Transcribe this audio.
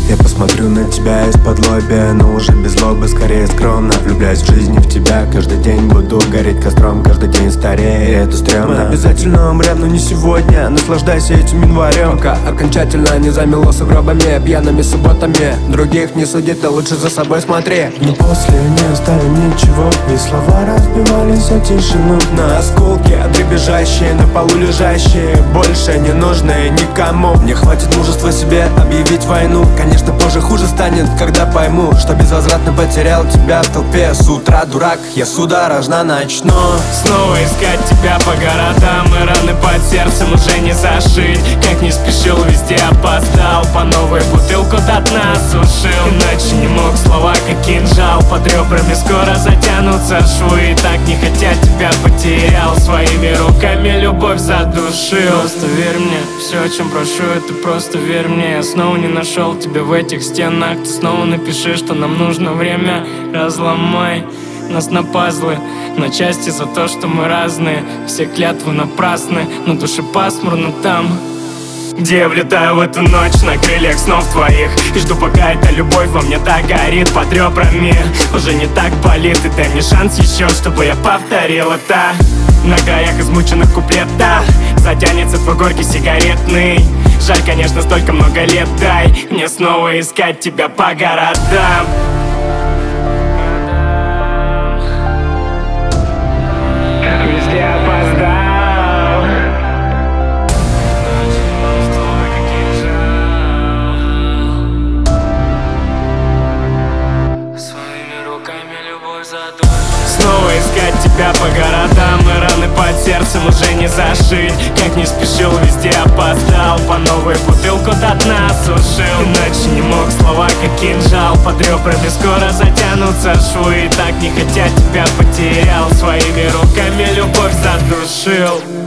Я посмотрю на тебя из-под лобя, но уже без злобы, скорее скромно. Влюбляюсь в жизнь и в тебя, каждый день буду гореть костром, каждый день старее, это стрёмно. Мы обязательно умрем, но не сегодня, наслаждайся этим январем, пока окончательно не замело сугробами, пьяными субботами. Других не суди, ты лучше за собой смотри. Но после не оставим ничего, и слова разбивались о тишину. На осколки, дребезжащие, на полу лежащие, больше не нужны никому. Мне хватит мужества себе объявить войну. Конечно, позже хуже станет, когда пойму, что безвозвратно потерял тебя в толпе. С утра, дурак, я судорожно начну снова искать тебя по городам, и раны под сердцем уже не зашить. Как не спешил, везде опоздал, по новой бутылку до дна сушил. Иначе не мог, слова как кинжал, под ребрами скоро затянутся швы. И так не хотя тебя потерял, своими руками любовь задушил. Просто верь мне, все, о чем прошу, это просто верь мне. Я снова не нашел тебя в этих стенах. Ты снова напиши, что нам нужно время. Разломай нас на пазлы, на части за то, что мы разные. Все клятвы напрасны, на душе пасмурно там, где я влетаю в эту ночь на крыльях снов твоих. И жду, пока эта любовь во мне так горит под ребрами. Уже не так болит, и дай мне шанс еще, чтобы я повторил это. На краях измученных куплетов затянется твой горький сигаретный. Жаль, конечно, столько много лет, дай мне снова искать тебя по городам. Везде опоздал, своими руками любовь задушил. Снова искать тебя по городам, и раны под сердцем уже не зашить. Как не спешил, везде опоздал, по новой бутылку до дна сушил. Иначе не мог, слова как кинжал, под ребрами скоро затянутся швы. И так не хотя тебя потерял, своими руками любовь задушил.